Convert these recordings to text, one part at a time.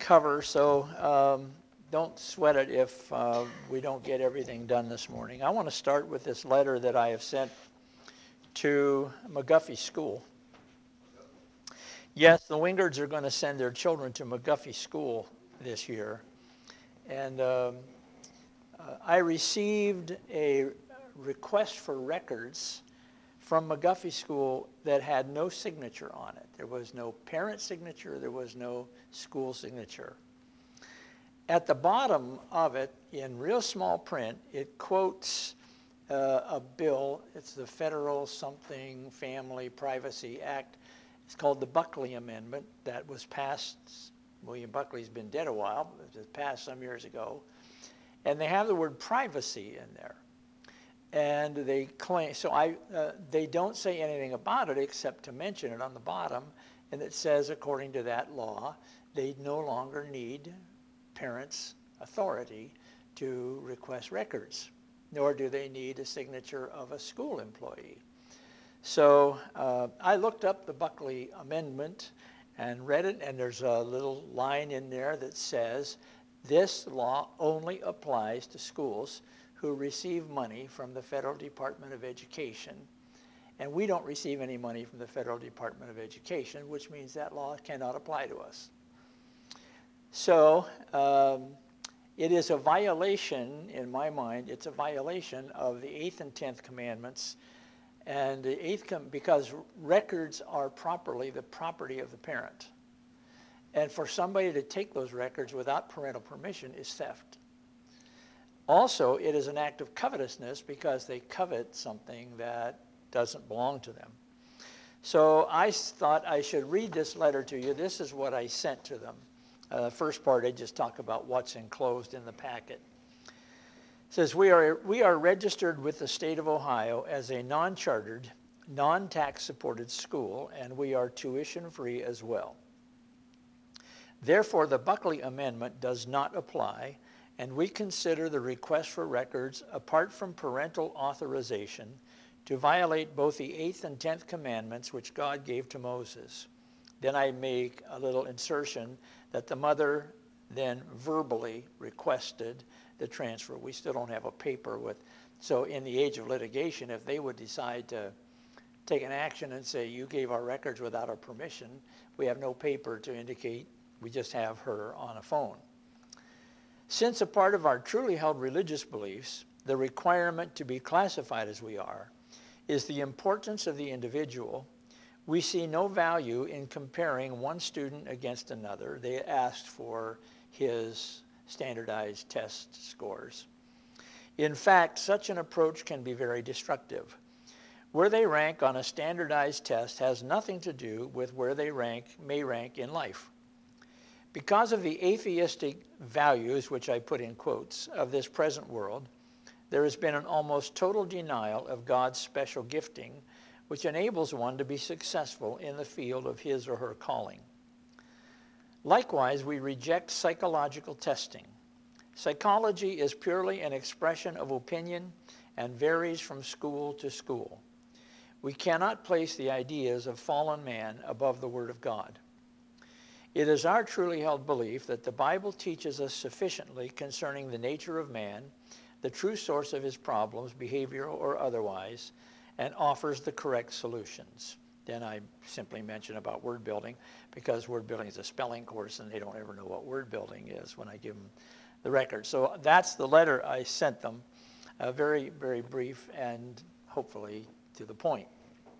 cover, so don't sweat it if we don't get everything done this morning. I want to start with this letter that I have sent to McGuffey School. Yes, the Wingards are going to send their children to McGuffey School this year. And I received a request for records from McGuffey School that had no signature on it. There was no parent signature, there was no school signature. At the bottom of it, in real small print, it quotes a bill. It's the Federal Something Family Privacy Act. It's called the Buckley Amendment that was passed. William Buckley's been dead a while, but it was passed some years ago. And they have the word privacy in there. And they claim, so they don't say anything about it except to mention it on the bottom. And it says, according to that law, they no longer need parents' authority to request records, nor do they need a signature of a school employee. So I looked up the Buckley Amendment and read it, and there's a little line in there that says, this law only applies to schools who receive money from the Federal Department of Education. And we don't receive any money from the Federal Department of Education, which means that law cannot apply to us. So it is a violation, in my mind, it's a violation of the 8th and 10th commandments. And the 8th, because records are properly the property of the parent. And for somebody to take those records without parental permission is theft. Also, it is an act of covetousness because they covet something that doesn't belong to them. So I thought I should read this letter to you. This is what I sent to them. First part, I just talk about what's enclosed in the packet. It says, we are registered with the state of Ohio as a non-chartered, non-tax supported school, and we are tuition free as well. Therefore, the Buckley Amendment does not apply, and we consider the request for records apart from parental authorization to violate both the 8th and 10th commandments which God gave to Moses. Then I make a little insertion that the mother then verbally requested the transfer. We still don't have a paper with, so in the age of litigation, if they would decide to take an action and say, you gave our records without our permission, we have no paper to indicate, we just have her on a phone. Since a part of our truly held religious beliefs, the requirement to be classified as we are, is the importance of the individual, we see no value in comparing one student against another. They asked for his standardized test scores. In fact, such an approach can be very destructive. Where they rank on a standardized test has nothing to do with where they may rank in life. Because of the atheistic values, which I put in quotes, of this present world, there has been an almost total denial of God's special gifting, which enables one to be successful in the field of his or her calling. Likewise, we reject psychological testing. Psychology is purely an expression of opinion and varies from school to school. We cannot place the ideas of fallen man above the Word of God. It is our truly held belief that the Bible teaches us sufficiently concerning the nature of man, the true source of his problems, behavioral or otherwise, and offers the correct solutions. Then I simply mention about word building, because word building is a spelling course and they don't ever know what word building is when I give them the record. So that's the letter I sent them, very, very brief and hopefully to the point.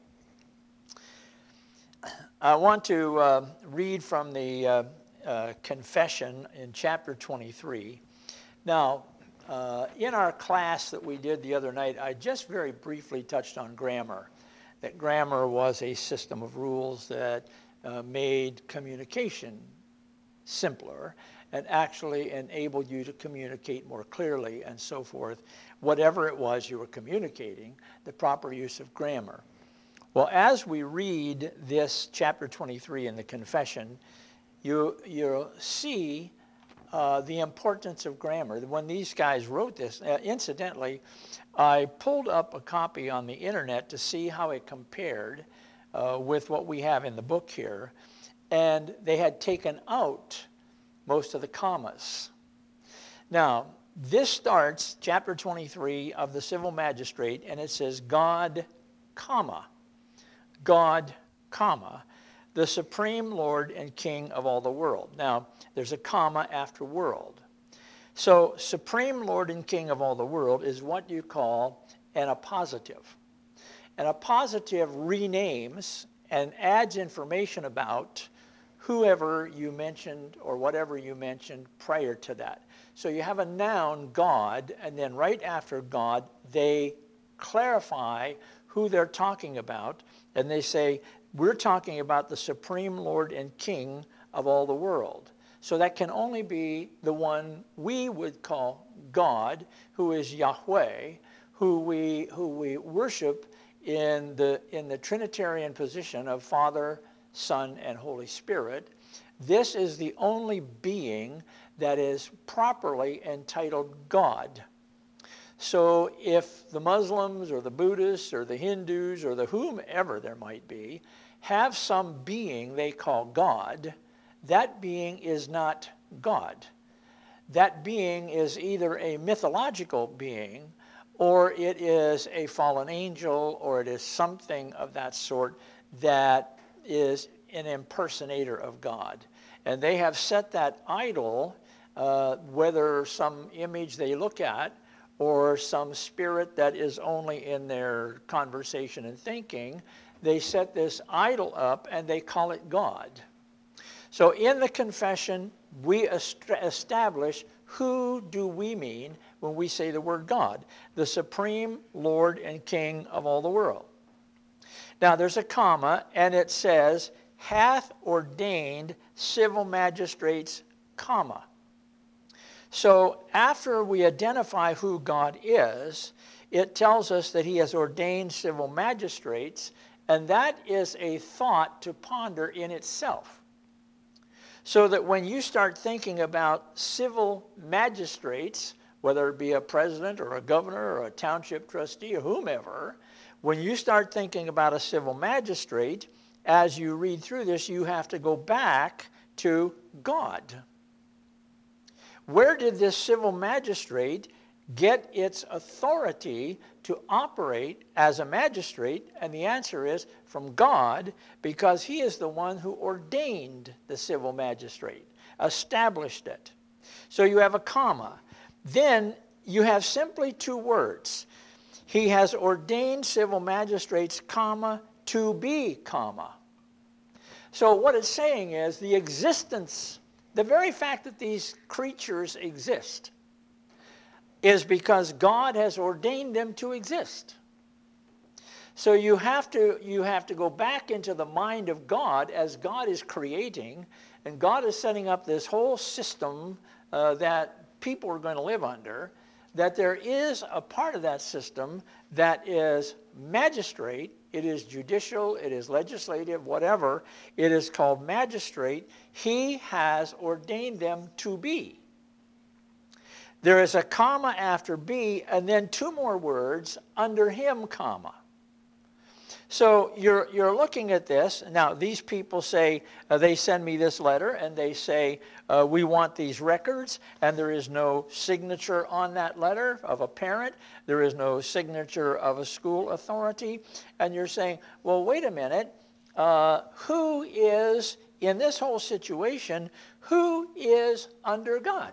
I want to read from the confession in chapter 23. Now, in our class that we did the other night, I just very briefly touched on grammar. That grammar was a system of rules that made communication simpler and actually enabled you to communicate more clearly and so forth. Whatever it was you were communicating, the proper use of grammar. Well, as we read this chapter 23 in the confession, you'll see the importance of grammar. When these guys wrote this, incidentally, I pulled up a copy on the internet to see how it compared with what we have in the book here. And they had taken out most of the commas. Now, this starts chapter 23 of the Civil Magistrate, and it says God, comma, the supreme Lord and King of all the world. Now, there's a comma after world. So, supreme Lord and King of all the world is what you call an appositive. And a positive renames and adds information about whoever you mentioned or whatever you mentioned prior to that. So you have a noun, God, and then right after God, they clarify who they're talking about, and they say, we're talking about the supreme Lord and King of all the world. So that can only be the one we would call God, who is Yahweh, who we worship in the Trinitarian position of Father, Son, and Holy Spirit. This is the only being that is properly entitled God. So if the Muslims or the Buddhists or the Hindus or the whomever there might be have some being they call God, that being is not God. That being is either a mythological being, or it is a fallen angel, or it is something of that sort that is an impersonator of God. And they have set that idol, whether some image they look at or some spirit that is only in their conversation and thinking, they set this idol up and they call it God. So in the confession, we establish who do we mean when we say the word God, the supreme Lord and King of all the world. Now there's a comma, and it says, hath ordained civil magistrates, comma. So after we identify who God is, it tells us that he has ordained civil magistrates, and that is a thought to ponder in itself. So that when you start thinking about civil magistrates, whether it be a president or a governor or a township trustee or whomever, when you start thinking about a civil magistrate, as you read through this, you have to go back to God. Where did this civil magistrate get its authority to operate as a magistrate? And the answer is from God, because he is the one who ordained the civil magistrate, established it. So you have a comma. Then you have simply two words. He has ordained civil magistrates, comma, to be, comma. So what it's saying is the existence, the very fact that these creatures exist, is because God has ordained them to exist. So you have to go back into the mind of God as God is creating, and God is setting up this whole system that people are going to live under, that there is a part of that system that is magistrate, it is judicial, it is legislative, whatever, it is called magistrate. He has ordained them to be. There is a comma after be, and then two more words, under him, comma. So you're looking at this. Now, these people say, they send me this letter, and they say, we want these records, and there is no signature on that letter of a parent. There is no signature of a school authority. And you're saying, well, wait a minute. Who is, in this whole situation, who is under God?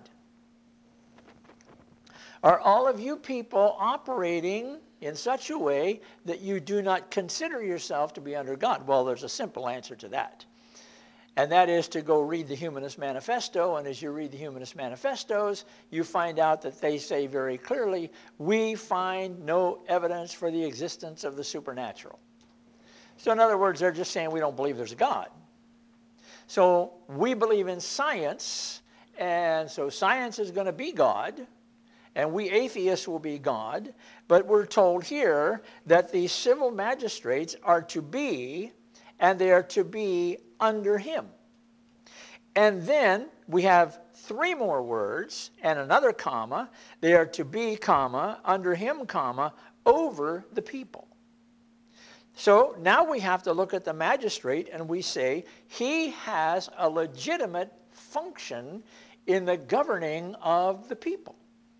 Are all of you people operating in such a way that you do not consider yourself to be under God? Well, there's a simple answer to that. And that is to go read the Humanist Manifesto. And as you read the Humanist Manifestos, you find out that they say very clearly, we find no evidence for the existence of the supernatural. So in other words, they're just saying we don't believe there's a God. So we believe in science, and so science is going to be God. And we atheists will be God, but we're told here that these civil magistrates are to be, and they are to be under him. And then we have three more words and another comma. They are to be, comma, under him, comma, over the people. So now we have to look at the magistrate and we say he has a legitimate function in the governing of the people.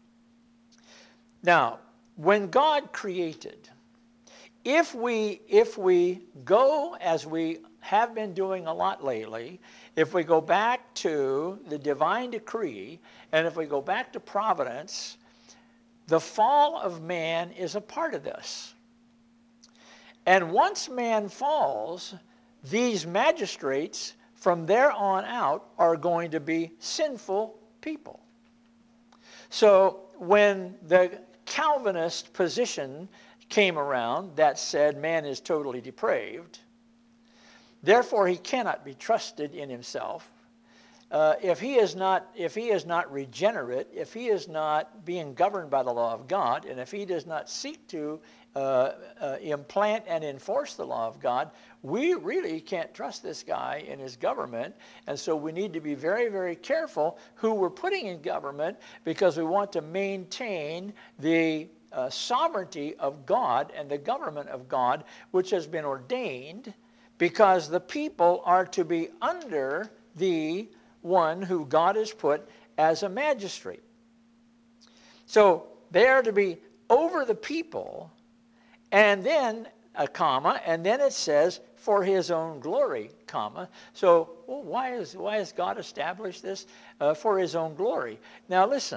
Now, when God created, if we go as we have been doing a lot lately, if we go back to the divine decree, and if we go back to providence, the fall of man is a part of this. And once man falls, these magistrates from there on out are going to be sinful people. So when the Calvinist position came around that said man is totally depraved, therefore he cannot be trusted in himself. If he is not regenerate, if he is not being governed by the law of God, and if he does not seek to implant and enforce the law of God, we really can't trust this guy in his government. And so we need to be very, very careful who we're putting in government, because we want to maintain the sovereignty of God and the government of God, which has been ordained, because the people are to be under the one who God has put as a magistrate. So they are to be over the people, and then a comma, and then it says for his own glory, comma. So why has God established this? For his own glory. Now listen,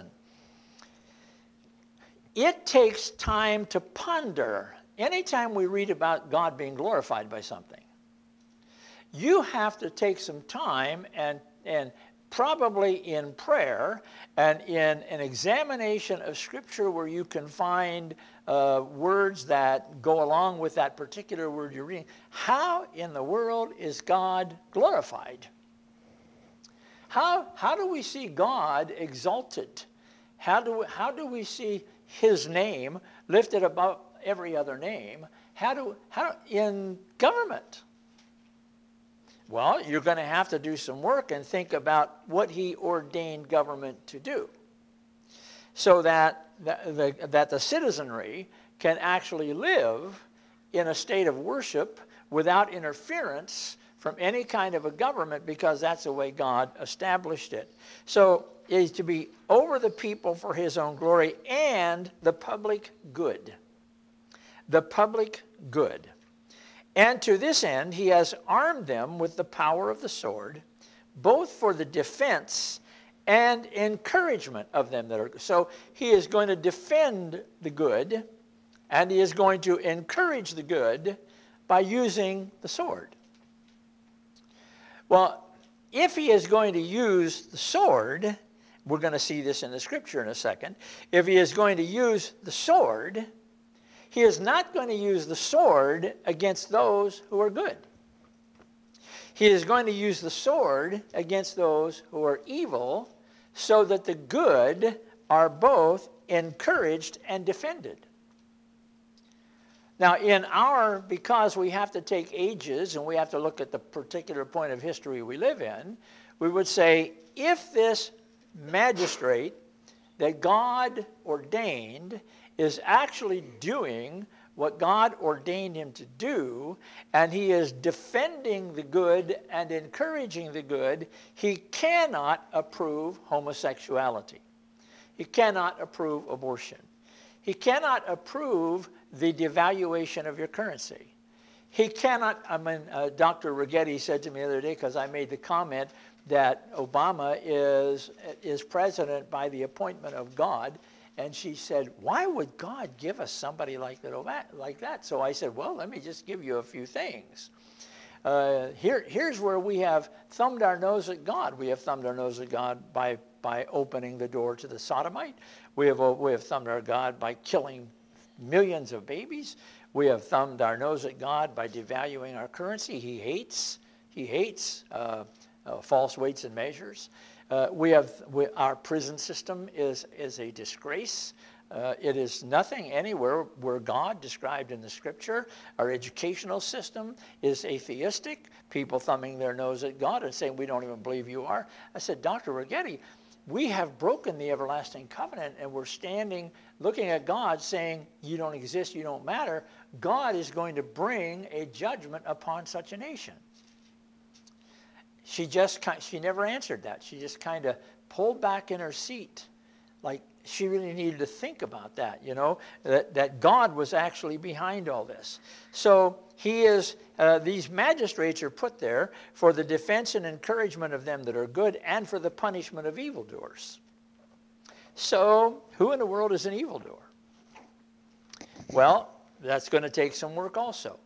it takes time to ponder. Anytime we read about God being glorified by something, you have to take some time and probably in prayer and in an examination of Scripture where you can find words that go along with that particular word you're reading. How in the world is God glorified? How do we see God exalted? How do we see his name lifted above every other name? How in government? Well, you're going to have to do some work and think about what he ordained government to do, so that the citizenry can actually live in a state of worship without interference from any kind of a government, because that's the way God established it. So it is to be over the people for his own glory and the public good. The public good. And to this end, he has armed them with the power of the sword, both for the defense and encouragement of them that are. So he is going to defend the good, and he is going to encourage the good by using the sword. Well, if he is going to use the sword, we're going to see this in the Scripture in a second. If he is going to use the sword, he is not going to use the sword against those who are good. He is going to use the sword against those who are evil, so that the good are both encouraged and defended. Now, because we have to take ages and we have to look at the particular point of history we live in, we would say, if this magistrate that God ordained is actually doing what God ordained him to do, and he is defending the good and encouraging the good, he cannot approve homosexuality. He cannot approve abortion. He cannot approve the devaluation of your currency. He cannot, Dr. Righetti said to me the other day, because I made the comment that Obama is president by the appointment of God, and she said, why would God give us somebody like that? So I said, well, let me just give you a few things. Here's where we have thumbed our nose at God. We have thumbed our nose at God by opening the door to the sodomite. We have thumbed our God by killing millions of babies. We have thumbed our nose at God by devaluing our currency. He hates false weights and measures. Our prison system is a disgrace. It is nothing anywhere where God described in the Scripture. Our educational system is atheistic. People thumbing their nose at God and saying, we don't even believe you are. I said, Dr. Righetti, we have broken the everlasting covenant, and we're standing looking at God saying, you don't exist, you don't matter. God is going to bring a judgment upon such a nation. She never answered that. She just kind of pulled back in her seat, like she really needed to think about that, that God was actually behind all this. So these magistrates are put there for the defense and encouragement of them that are good and for the punishment of evildoers. So who in the world is an evildoer? Well, that's going to take some work also.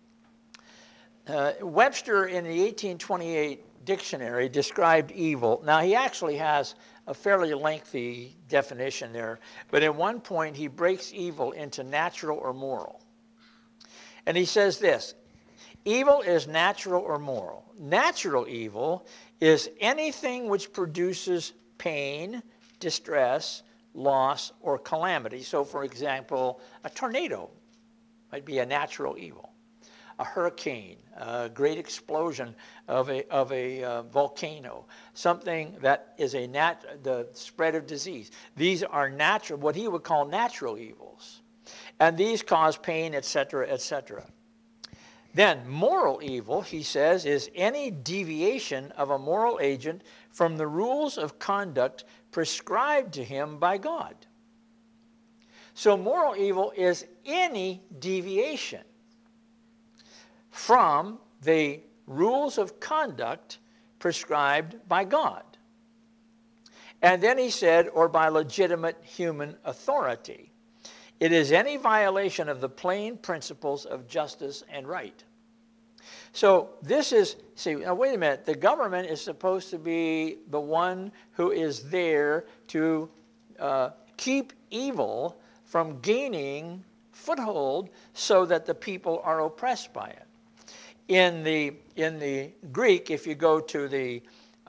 Webster in the 1828 dictionary described evil. Now, he actually has a fairly lengthy definition there, but at one point he breaks evil into natural or moral. And he says this: evil is natural or moral. Natural evil is anything which produces pain, distress, loss, or calamity. So, for example, a tornado might be a natural evil. A hurricane, a great explosion of a volcano, something that is the spread of disease. These are natural, what he would call natural evils. And these cause pain, etc., etc. Then moral evil, he says, is any deviation of a moral agent from the rules of conduct prescribed to him by God. So moral evil is any deviation from the rules of conduct prescribed by God. And then he said, or by legitimate human authority. It is any violation of the plain principles of justice and right. So this is, now wait a minute, the government is supposed to be the one who is there to keep evil from gaining foothold so that the people are oppressed by it. In the Greek, if you go to the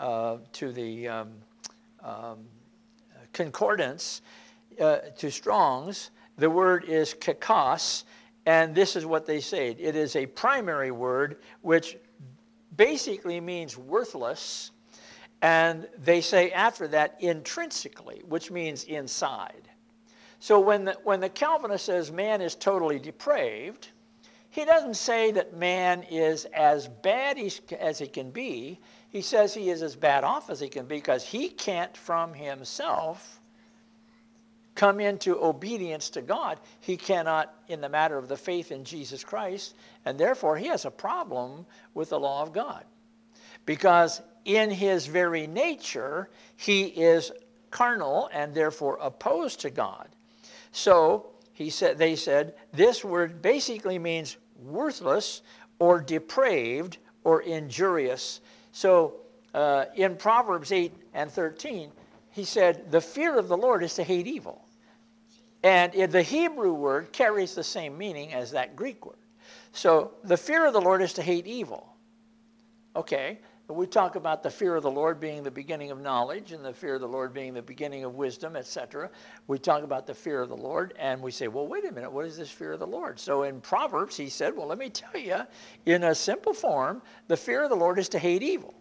concordance, to Strong's, the word is kakos, and this is what they say. It is a primary word which basically means worthless, and they say after that intrinsically, which means inside. So when the Calvinist says man is totally depraved, he doesn't say that man is as bad as he can be. He says he is as bad off as he can be because he can't from himself come into obedience to God. He cannot in the matter of the faith in Jesus Christ, and therefore he has a problem with the law of God. Because in his very nature, he is carnal and therefore opposed to God. So they said this word basically means worthless or depraved or injurious. So in Proverbs 8 and 13, he said, the fear of the Lord is to hate evil. And the Hebrew word carries the same meaning as that Greek word. So the fear of the Lord is to hate evil. Okay, we talk about the fear of the Lord being the beginning of knowledge and the fear of the Lord being the beginning of wisdom, etc. We talk about the fear of the Lord and we say, well, wait a minute, what is this fear of the Lord? So in Proverbs, he said, well, let me tell you, in a simple form, the fear of the Lord is to hate evil.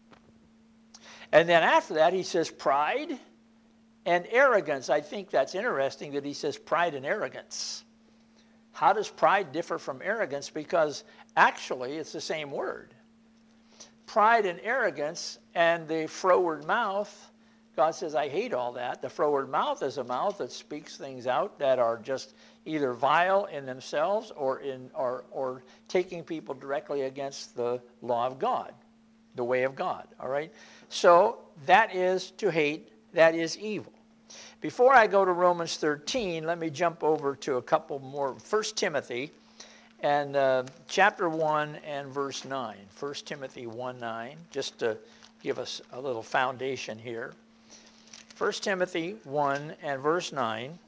And then after that, he says pride and arrogance. I think that's interesting that he says pride and arrogance. How does pride differ from arrogance? Because actually, it's the same word. Pride and arrogance and the froward mouth, God says, I hate all that. The froward mouth is a mouth that speaks things out that are just either vile in themselves or taking people directly against the law of God, the way of God, all right? So that is to hate, that is evil. Before I go to Romans 13, let me jump over to a couple more. 1 Timothy and chapter 1 and verse 9. 1 Timothy 1:9, just to give us a little foundation here. 1 Timothy 1 and verse 9.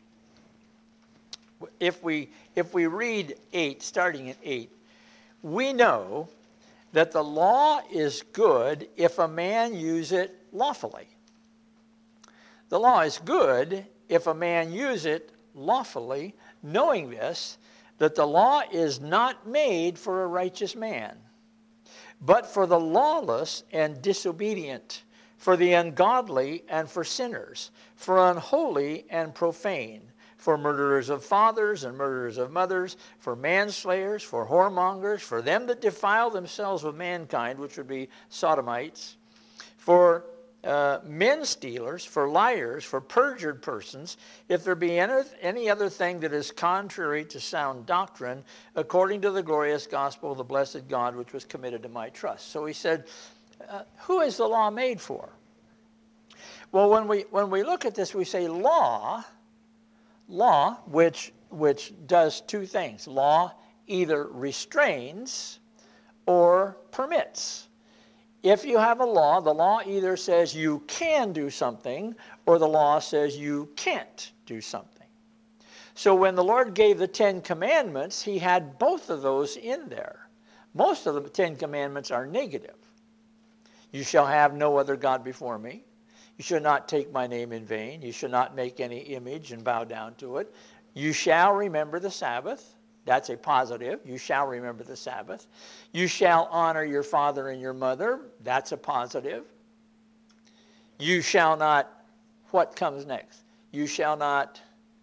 If we read 8, starting at 8, we know that the law is good if a man use it lawfully. The law is good if a man use it lawfully, knowing this, that the law is not made for a righteous man, but for the lawless and disobedient, for the ungodly and for sinners, for unholy and profane, for murderers of fathers and murderers of mothers, for manslayers, for whoremongers, for them that defile themselves with mankind, which would be sodomites, for men stealers, for liars, for perjured persons, if there be any other thing that is contrary to sound doctrine, according to the glorious gospel of the blessed God, which was committed to my trust. So he said, who is the law made for? Well, when we look at this, we say law, which does two things. Law either restrains or permits. If you have a law, the law either says you can do something or the law says you can't do something. So when the Lord gave the Ten Commandments, he had both of those in there. Most of the Ten Commandments are negative. You shall have no other God before me. You shall not take my name in vain. You shall not make any image and bow down to it. You shall remember the Sabbath. That's a positive. You shall remember the Sabbath. You shall honor your father and your mother. That's a positive. You shall not, what comes next? You shall not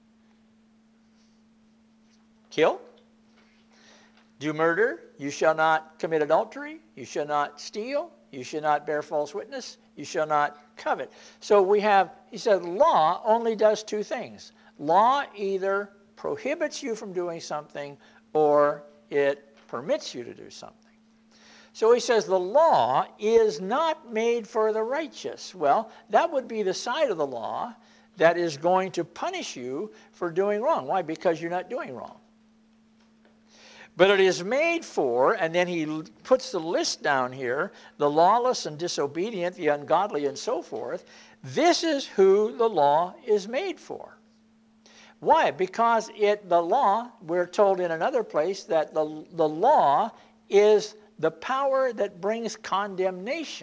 kill, do murder. You shall not commit adultery. You shall not steal. You shall not bear false witness. You shall not covet. So we have, he said, law only does two things. Law either prohibits you from doing something or it permits you to do something. So he says the law is not made for the righteous. Well, that would be the side of the law that is going to punish you for doing wrong. Why? Because you're not doing wrong. But it is made for, and then he puts the list down here, the lawless and disobedient, the ungodly, and so forth. This is who the law is made for. Why? Because the law, we're told in another place that the law is the power that brings condemnation.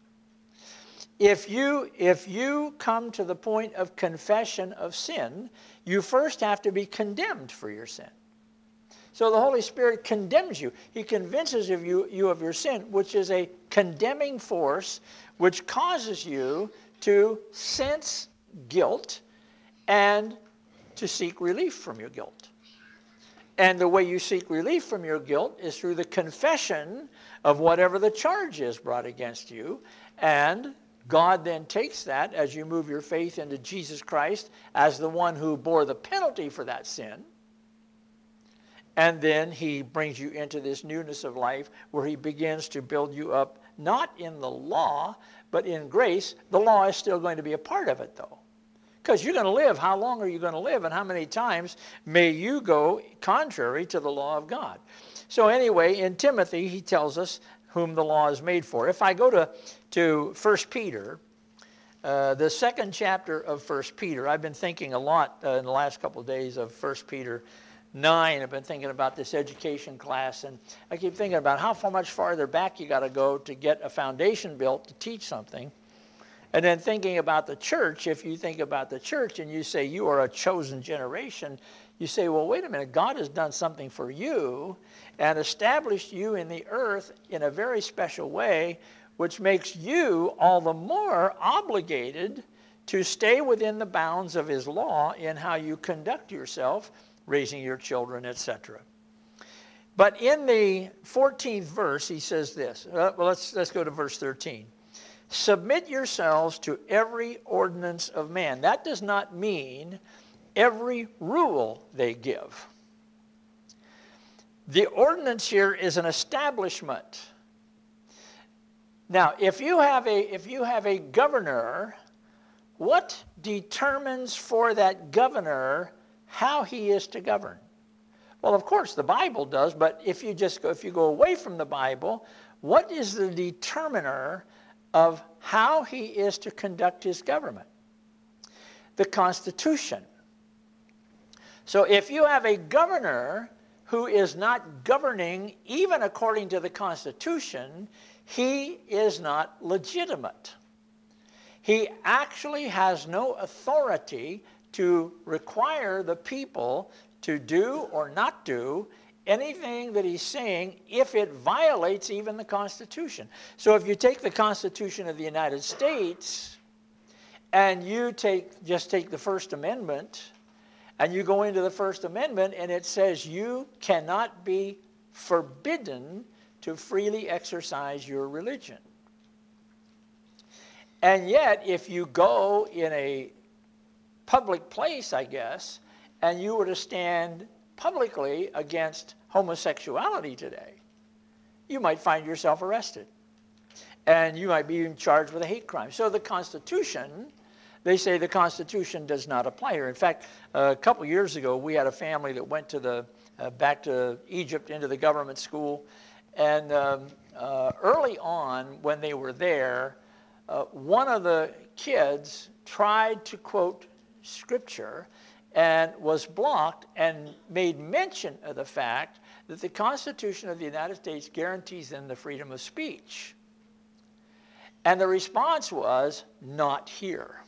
If you come to the point of confession of sin, you first have to be condemned for your sin. So the Holy Spirit condemns you. He convinces you of your sin, which is a condemning force which causes you to sense guilt and to seek relief from your guilt. And the way you seek relief from your guilt is through the confession of whatever the charge is brought against you. And God then takes that as you move your faith into Jesus Christ as the one who bore the penalty for that sin. And then he brings you into this newness of life where he begins to build you up, not in the law, but in grace. The law is still going to be a part of it, though. Because you're going to live. How long are you going to live? And how many times may you go contrary to the law of God? So anyway, in Timothy, he tells us whom the law is made for. If I go to 1 Peter, the second chapter of 1 Peter, I've been thinking a lot in the last couple of days of 1 Peter 9. I've been thinking about this education class, and I keep thinking about how much farther back you got to go to get a foundation built to teach something. And then thinking about the church, if you think about the church and you say you are a chosen generation, you say, well, wait a minute, God has done something for you and established you in the earth in a very special way, which makes you all the more obligated to stay within the bounds of his law in how you conduct yourself, raising your children, etc. But in the 14th verse, he says this. Well, let's go to verse 13. Submit yourselves to every ordinance of man. That does not mean every rule they give. The ordinance here is an establishment. Now, if you have a governor, what determines for that governor how he is to govern? Well, of course, the Bible does, but if you go away from the Bible, what is the determiner of how he is to conduct his government? The Constitution. So if you have a governor who is not governing even according to the Constitution, he is not legitimate. He actually has no authority to require the people to do or not do anything that he's saying if it violates even the Constitution. So if you take the Constitution of the United States and you just take the First Amendment and you go into the First Amendment and it says you cannot be forbidden to freely exercise your religion. And yet, if you go in a public place, I guess, and you were to stand publicly against homosexuality today, you might find yourself arrested. And you might be even charged with a hate crime. So the Constitution, they say the Constitution does not apply here. In fact, a couple years ago, we had a family that went to back to Egypt into the government school. And early on, when they were there, one of the kids tried to quote Scripture and was blocked and made mention of the fact that the Constitution of the United States guarantees them the freedom of speech. And the response was, not here.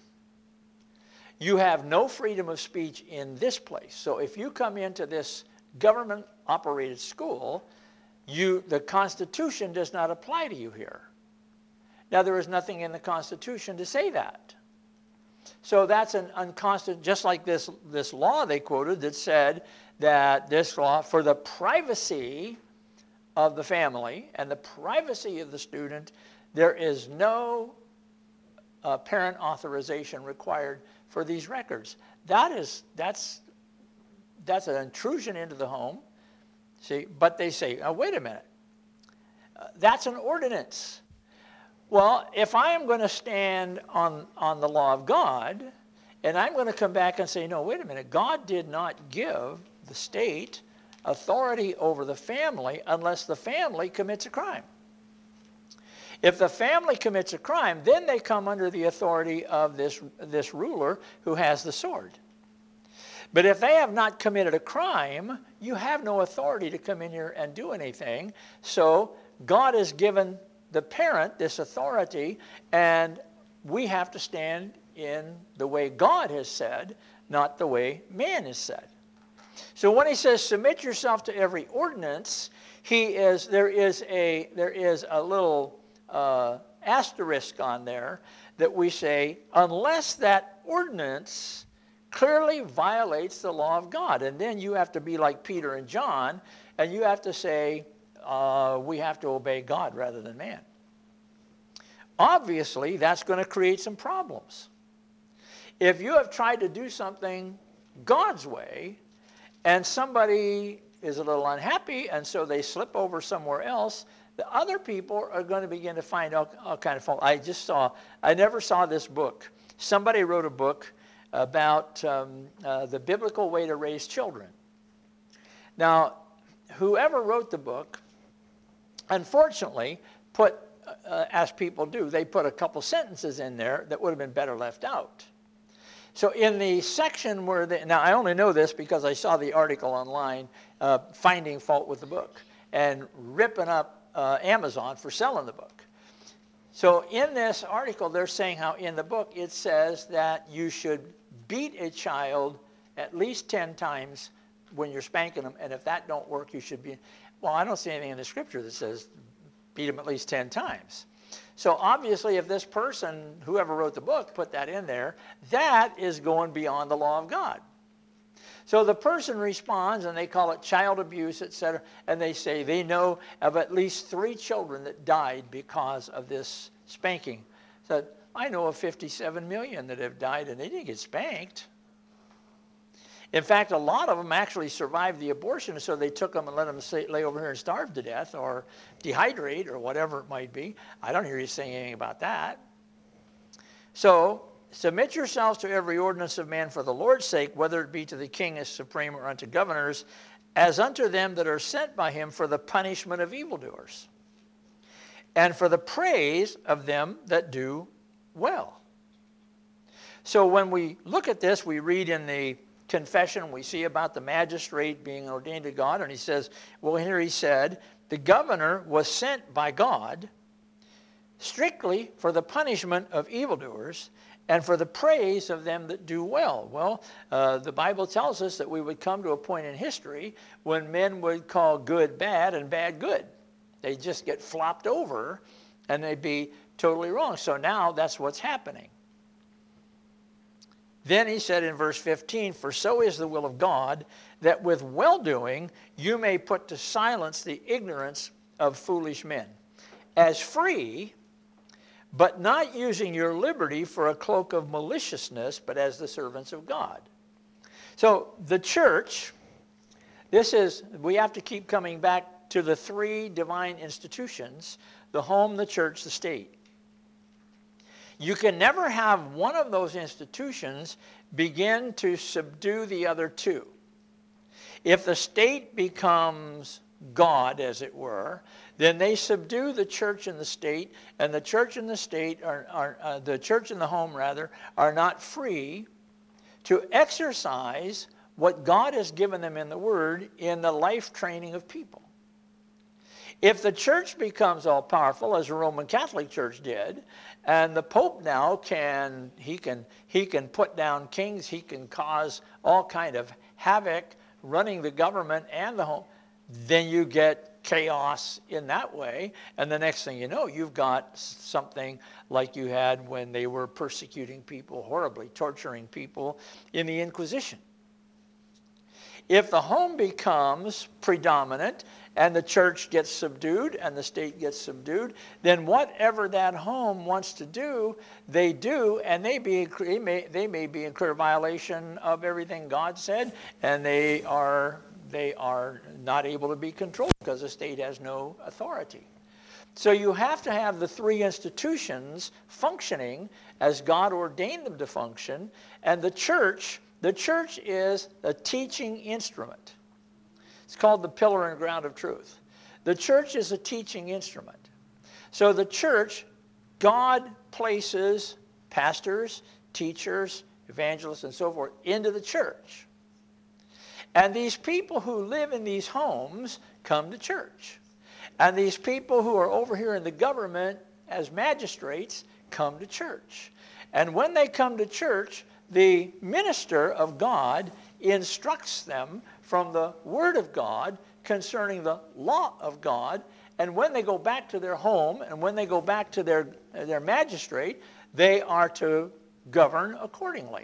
You have no freedom of speech in this place. So if you come into this government-operated school, the Constitution does not apply to you here. Now, there is nothing in the Constitution to say that. So that's an unconstitutional, just like this law they quoted that said that this law, for the privacy of the family and the privacy of the student, there is no parent authorization required for these records. That's an intrusion into the home. See, but they say, oh, wait a minute, that's an ordinance. Well, if I am going to stand on the law of God, and I'm going to come back and say, no, wait a minute, God did not give the state authority over the family unless the family commits a crime. If the family commits a crime, then they come under the authority of this ruler who has the sword. But if they have not committed a crime, you have no authority to come in here and do anything. So God has given the parent this authority, and we have to stand in the way God has said, not the way man has said. So when he says submit yourself to every ordinance, there is a little asterisk on there that we say, unless that ordinance clearly violates the law of God. And then you have to be like Peter and John, and you have to say, we have to obey God rather than man. Obviously, that's going to create some problems. If you have tried to do something God's way, and somebody is a little unhappy, and so they slip over somewhere else, the other people are going to begin to find all kind of fault. I never saw this book. Somebody wrote a book about the biblical way to raise children. Now, whoever wrote the book, unfortunately, as people do, they put a couple sentences in there that would have been better left out. So in the section where now I only know this because I saw the article online, finding fault with the book and ripping up Amazon for selling the book. So in this article, they're saying how in the book it says that you should beat a child at least 10 times when you're spanking them, and if that don't work, you should be. Well, I don't see anything in the scripture that says beat them at least 10 times. So obviously, if this person, whoever wrote the book, put that in there, that is going beyond the law of God. So the person responds, and they call it child abuse, etc., and they say they know of at least 3 children that died because of this spanking. So I know of 57 million that have died, and they didn't get spanked. In fact, a lot of them actually survived the abortion, so they took them and let them lay over here and starve to death or dehydrate or whatever it might be. I don't hear you saying anything about that. So submit yourselves to every ordinance of man for the Lord's sake, whether it be to the king as supreme or unto governors, as unto them that are sent by him for the punishment of evildoers, and for the praise of them that do well. So when we look at this, we read in the confession, we see about the magistrate being ordained to God, and he says, well, here he said, the governor was sent by God strictly for the punishment of evildoers and for the praise of them that do well. Well, the Bible tells us that we would come to a point in history when men would call good bad and bad good. They'd just get flopped over and they'd be totally wrong. So now that's what's happening. Then he said in verse 15, for so is the will of God, that with well-doing you may put to silence the ignorance of foolish men. As free, but not using your liberty for a cloak of maliciousness, but as the servants of God. So the church, we have to keep coming back to the three divine institutions: the home, the church, the state. You can never have one of those institutions begin to subdue the other two. If the state becomes God, as it were, then they subdue the church and the state, and the church and the state the church and the home rather are not free to exercise what God has given them in the Word in the life training of people. If the church becomes all powerful, as the Roman Catholic Church did, and the Pope now can put down kings, he can cause all kind of havoc running the government and the home, then you get chaos in that way, and the next thing you know, you've got something like you had when they were persecuting people horribly, torturing people in the Inquisition. If the home becomes predominant and the church gets subdued and the state gets subdued, then whatever that home wants to do, they do, and they may be in clear violation of everything God said, and they are not able to be controlled because the state has no authority. So you have to have the three institutions functioning as God ordained them to function, and the church is a teaching instrument. It's called the pillar and ground of truth. The church is a teaching instrument. So the church, God places pastors, teachers, evangelists, and so forth into the church. And these people who live in these homes come to church. And these people who are over here in the government as magistrates come to church. And when they come to church, the minister of God instructs them from the Word of God concerning the law of God. And when they go back to their home and when they go back to their magistrate, they are to govern accordingly.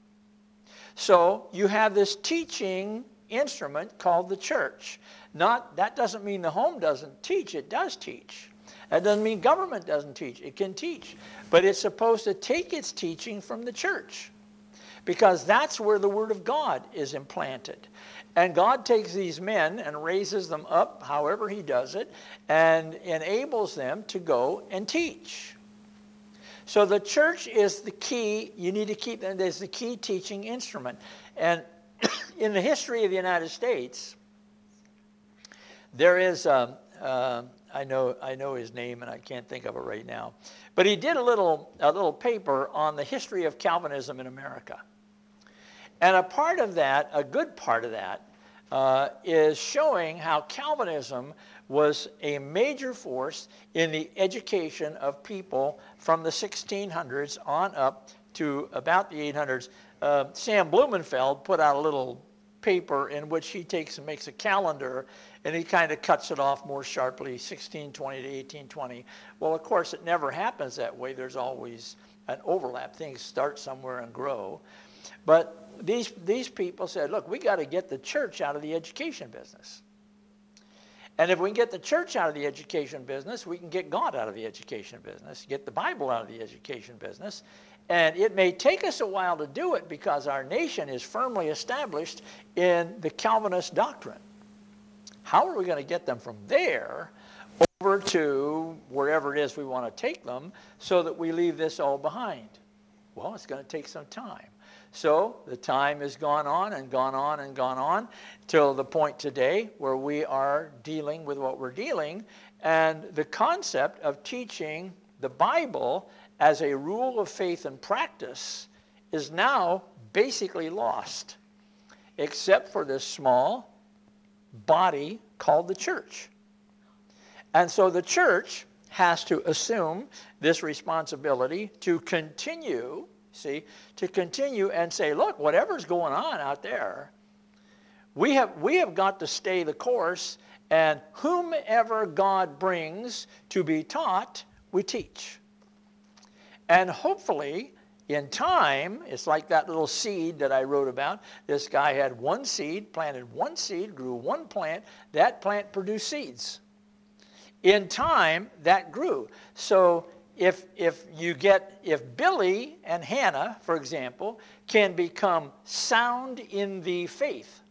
So you have this teaching instrument called the church. That doesn't mean the home doesn't teach. It does teach. That doesn't mean government doesn't teach. It can teach. But it's supposed to take its teaching from the church, because that's where the Word of God is implanted. And God takes these men and raises them up, however he does it, and enables them to go and teach. So the church is the key. You need to keep that as the key teaching instrument. And in the history of the United States, there is, I know his name and I can't think of it right now, but he did a little paper on the history of Calvinism in America. And a part of that, a good part of that, is showing how Calvinism was a major force in the education of people from the 1600s on up to about the 800s. Sam Blumenfeld put out a little paper in which he takes and makes a calendar, and he kind of cuts it off more sharply, 1620 to 1820. Well, of course, it never happens that way. There's always an overlap. Things start somewhere and grow. But these people said, look, we got to get the church out of the education business. And if we can get the church out of the education business, we can get God out of the education business, get the Bible out of the education business. And it may take us a while to do it because our nation is firmly established in the Calvinist doctrine. How are we going to get them from there over to wherever it is we want to take them so that we leave this all behind? Well, it's going to take some time. So the time has gone on and gone on and gone on till the point today where we are dealing with what we're dealing. And the concept of teaching the Bible as a rule of faith and practice is now basically lost, except for this small body called the church. And so the church has to assume this responsibility to continue and say, look, whatever's going on out there, we have got to stay the course, and whomever God brings to be taught, we teach. And hopefully, in time, it's like that little seed that I wrote about. This guy had one seed, planted one seed, grew one plant. That plant produced seeds. In time, that grew. So if Billy and Hannah, for example, can become sound in the faith,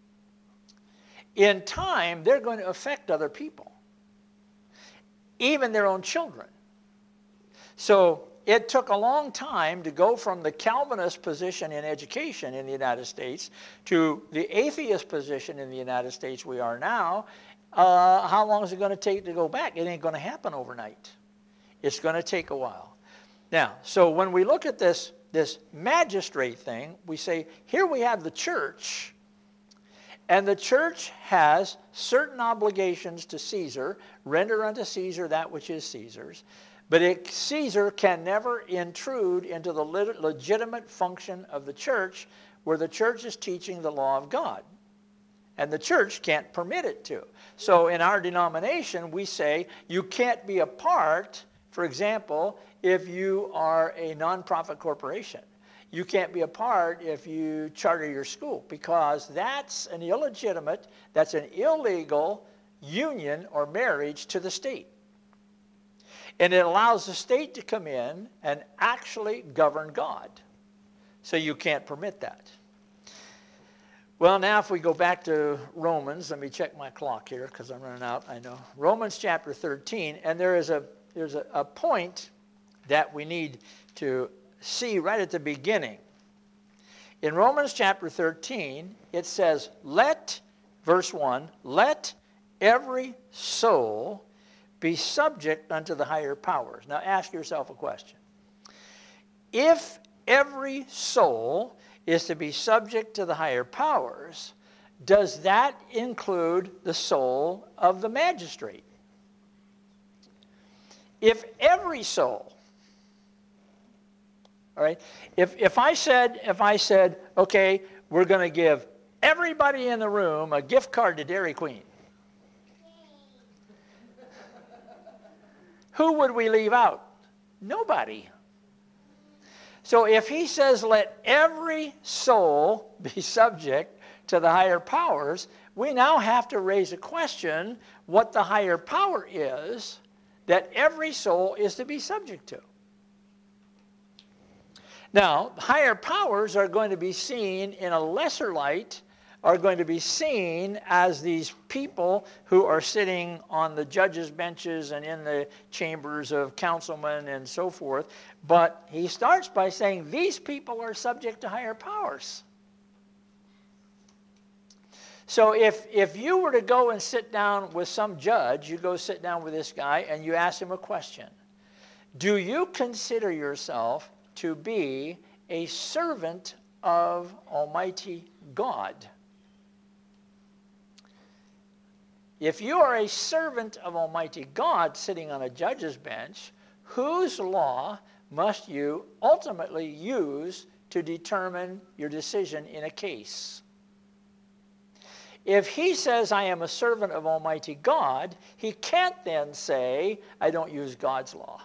in time they're going to affect other people, even their own children. So it took a long time to go from the Calvinist position in education in the United States to the atheist position in the United States we are now. How long is it going to take to go back? It ain't going to happen overnight. It's going to take a while. Now, so when we look at this magistrate thing, we say, here we have the church, and the church has certain obligations to Caesar, render unto Caesar that which is Caesar's, but Caesar can never intrude into the legitimate function of the church where the church is teaching the law of God. And the church can't permit it to. So in our denomination, we say you can't be a part, for example, if you are a nonprofit corporation. You can't be a part if you charter your school, because that's an illegitimate, that's an illegal union or marriage to the state. And it allows the state to come in and actually govern God. So you can't permit that. Well, now if we go back to Romans, let me check my clock here because I'm running out, I know. Romans chapter 13, and there's a point that we need to see right at the beginning. In Romans chapter 13, it says, verse 1, let every soul be subject unto the higher powers. Now ask yourself a question. If every soul is to be subject to the higher powers, does that include the soul of the magistrate? If every soul, all right, if I said, okay, we're going to give everybody in the room a gift card to Dairy Queen, who would we leave out? Nobody. So if he says, let every soul be subject to the higher powers, we now have to raise a question what the higher power is that every soul is to be subject to. Now, higher powers are going to be seen in a lesser light, are going to be seen as these people who are sitting on the judges' benches and in the chambers of councilmen and so forth. But he starts by saying these people are subject to higher powers. So if you were to go and sit down with some judge, you go sit down with this guy and you ask him a question. Do you consider yourself to be a servant of Almighty God? If you are a servant of Almighty God sitting on a judge's bench, whose law must you ultimately use to determine your decision in a case? If he says, I am a servant of Almighty God, he can't then say, I don't use God's law.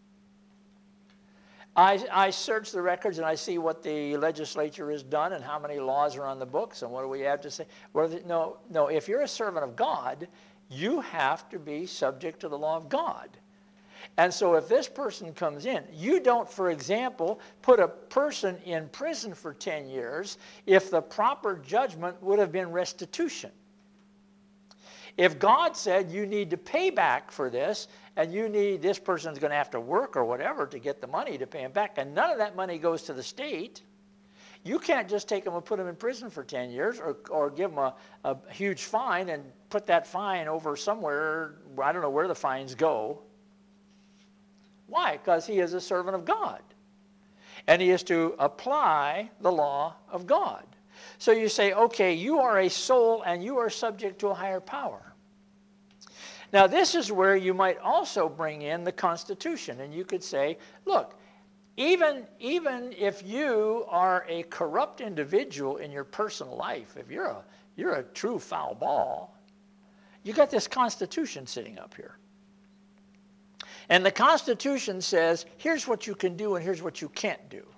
I search the records and I see what the legislature has done and how many laws are on the books and what do we have to say. No, if you're a servant of God, you have to be subject to the law of God. And so if this person comes in, you don't, for example, put a person in prison for 10 years if the proper judgment would have been restitution. If God said you need to pay back for this, and this person's going to have to work or whatever to get the money to pay him back, and none of that money goes to the state, you can't just take them and put them in prison for 10 years or give them a huge fine and put that fine over somewhere, I don't know where the fines go. Why? Because he is a servant of God. And he is to apply the law of God. So you say, okay, you are a soul and you are subject to a higher power. Now this is where you might also bring in the Constitution. And you could say, look, even if you are a corrupt individual in your personal life, if you're a true foul ball, you got this Constitution sitting up here. And the Constitution says, here's what you can do and here's what you can't do.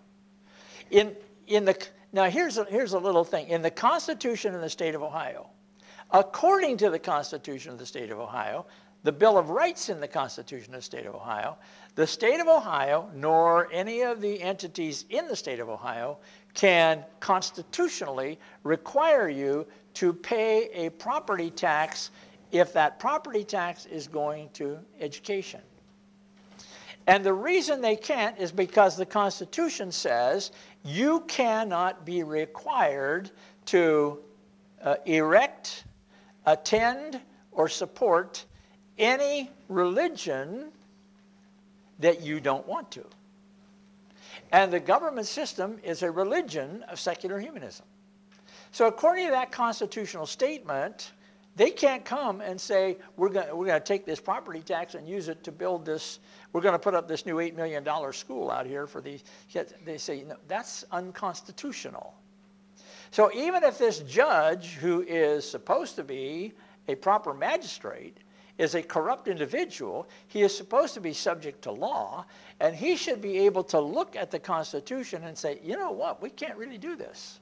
Now here's a little thing. In the Constitution in the state of Ohio, according to the Constitution of the state of Ohio, the Bill of Rights in the Constitution of the state of Ohio, the state of Ohio, nor any of the entities in the state of Ohio, can constitutionally require you to pay a property tax if that property tax is going to education. And the reason they can't is because the Constitution says you cannot be required to erect, attend, or support any religion that you don't want to. And the government system is a religion of secular humanism. So according to that constitutional statement, they can't come and say, we're going to take this property tax and use it to build this, we're going to put up this new $8 million school out here for these kids. They say, no, that's unconstitutional. So even if this judge, who is supposed to be a proper magistrate, is a corrupt individual, he is supposed to be subject to law, and he should be able to look at the Constitution and say, you know what, we can't really do this.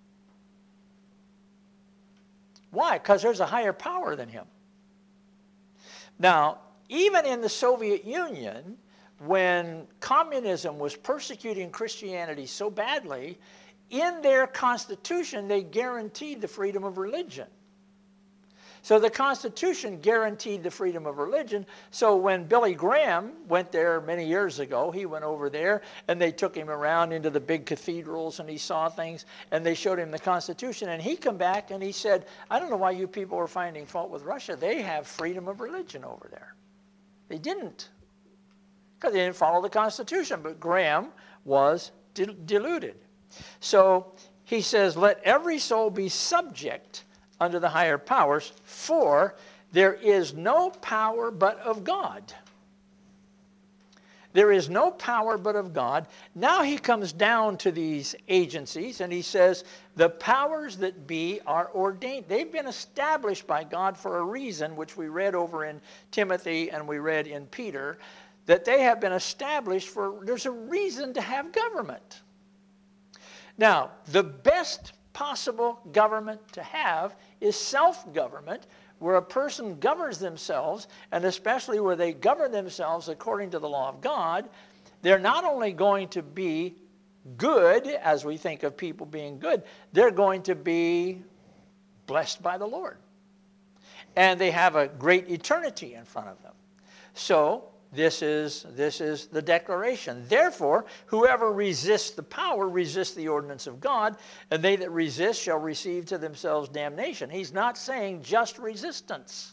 Why? Because there's a higher power than him. Now, even in the Soviet Union, when communism was persecuting Christianity so badly, in their constitution, they guaranteed the freedom of religion. So the Constitution guaranteed the freedom of religion. So when Billy Graham went there many years ago, he went over there and they took him around into the big cathedrals and he saw things and they showed him the Constitution. And he come back and he said, I don't know why you people are finding fault with Russia. They have freedom of religion over there. They didn't, because they didn't follow the Constitution. But Graham was deluded. So he says, let every soul be subject under the higher powers, for there is no power but of God. There is no power but of God. Now he comes down to these agencies and he says, the powers that be are ordained. They've been established by God for a reason, which we read over in Timothy and we read in Peter, that they have been established for, there's a reason to have government. Now, the best possible government to have is self-government, where a person governs themselves, and especially where they govern themselves according to the law of God. They're not only going to be good, as we think of people being good, they're going to be blessed by the Lord. And they have a great eternity in front of them. So this is the declaration. Therefore, whoever resists the power resists the ordinance of God, and they that resist shall receive to themselves damnation. He's not saying just resistance.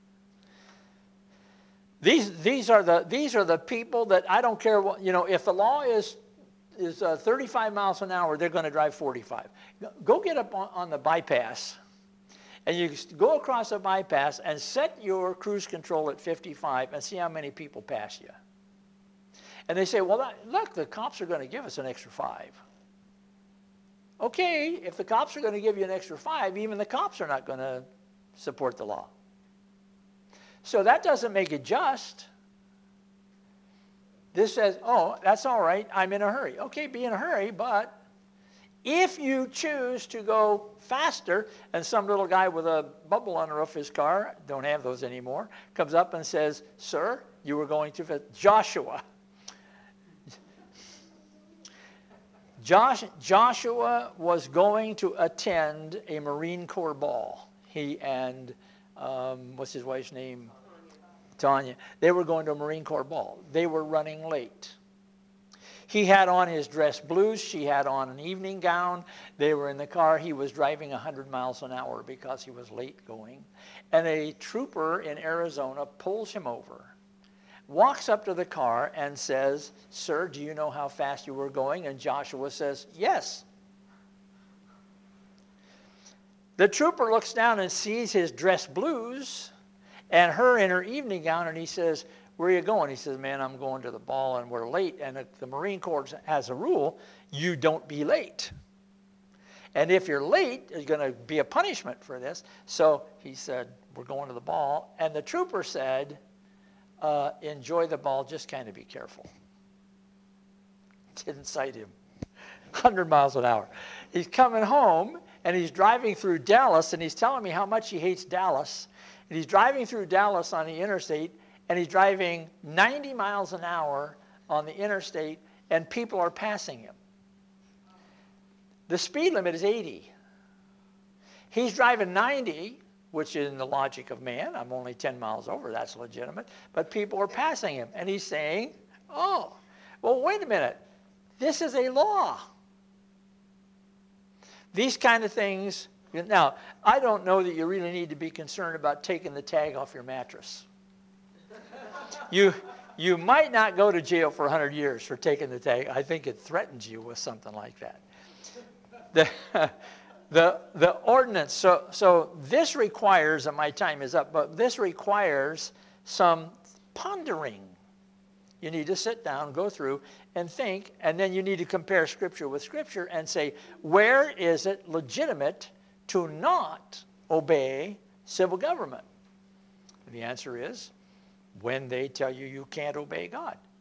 These are the people that I don't care what, if the law is 35 miles an hour, they're going to drive 45. Go get up on the bypass. And you go across a bypass and set your cruise control at 55 and see how many people pass you. And they say, well, look, the cops are going to give us an extra 5. Okay, if the cops are going to give you an extra 5, even the cops are not going to support the law. So that doesn't make it just. This says, oh, that's all right, I'm in a hurry. Okay, be in a hurry, but if you choose to go faster, and some little guy with a bubble on the roof of his car, don't have those anymore, comes up and says, sir, you were going too fast. Joshua was going to attend a Marine Corps ball. He and, what's his wife's name? Tanya. They were going to a Marine Corps ball. They were running late. He had on his dress blues. She had on an evening gown. They were in the car. He was driving 100 miles an hour because he was late going. And a trooper in Arizona pulls him over, walks up to the car and says, sir, do you know how fast you were going? And Joshua says, yes. The trooper looks down and sees his dress blues and her in her evening gown, and he says, where are you going? He says, man, I'm going to the ball and we're late. And the Marine Corps has a rule, you don't be late. And if you're late, there's going to be a punishment for this. So he said, we're going to the ball. And the trooper said, enjoy the ball, just kind of be careful. Didn't cite him. 100 miles an hour. He's coming home and he's driving through Dallas and he's telling me how much he hates Dallas. And he's driving through Dallas on the interstate, and he's driving 90 miles an hour on the interstate, and people are passing him. The speed limit is 80. He's driving 90, which is in the logic of man. I'm only 10 miles over. That's legitimate. But people are passing him. And he's saying, oh, well, wait a minute. This is a law. These kind of things. Now, I don't know that you really need to be concerned about taking the tag off your mattress. You might not go to jail for 100 years for taking the tag. I think it threatens you with something like that. The ordinance, so this requires, and my time is up, but this requires some pondering. You need to sit down, go through, and think, and then you need to compare Scripture with Scripture and say, where is it legitimate to not obey civil government? And the answer is, when they tell you you can't obey God.